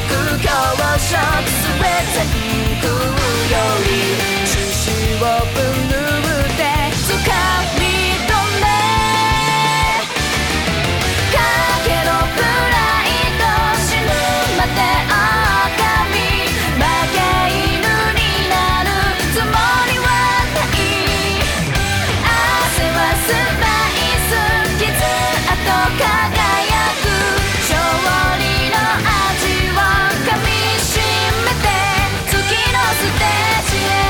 交渉全て行くより中止をブルーで掴み止めかけろプライド死ぬまで狼負け犬になるつもりはない汗はスパイス傷跡輝く勝利の味を噛みしめて次のステージへ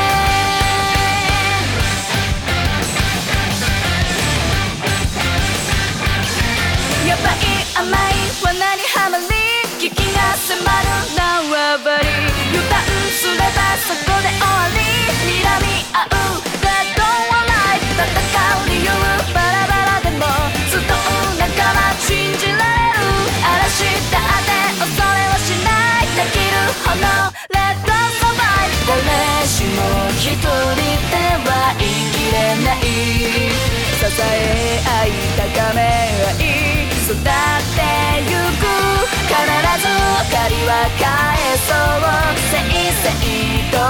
やばい甘い罠にはまり危機が迫る縄張り油断すればそこで終わり睨み合う Dead or alive 戦う理由バラバラでも集う仲間信じられる嵐だって恐れはしないできるほど Let us survive 誰しも一人では生きれない支え合い高め合い育ってゆく必ず借りは返そう正々堂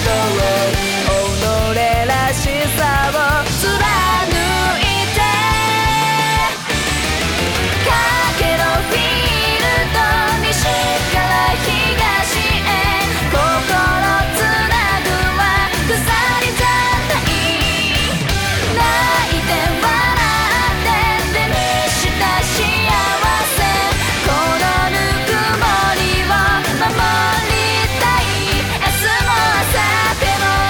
々己らしさを貫いてかけろフィールド西から東へ心つなぐは鎖じゃない泣いて笑って手にした幸せこのぬくもりを守りたい明日も明後日も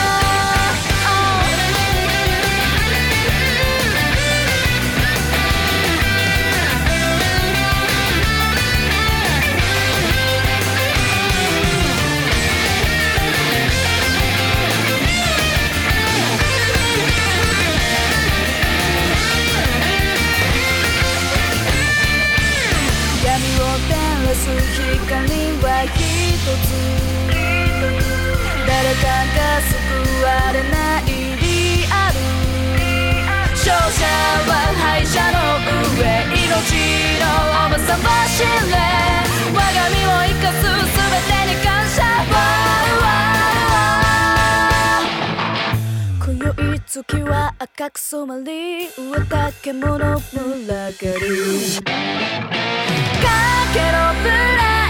闇を照らす光は一つ誰かが救われないリアル勝者は敗者の上命の重さを知れ我が身を生かす全てに感謝今宵月は赤く染まり上だけ物群がるかけろプライ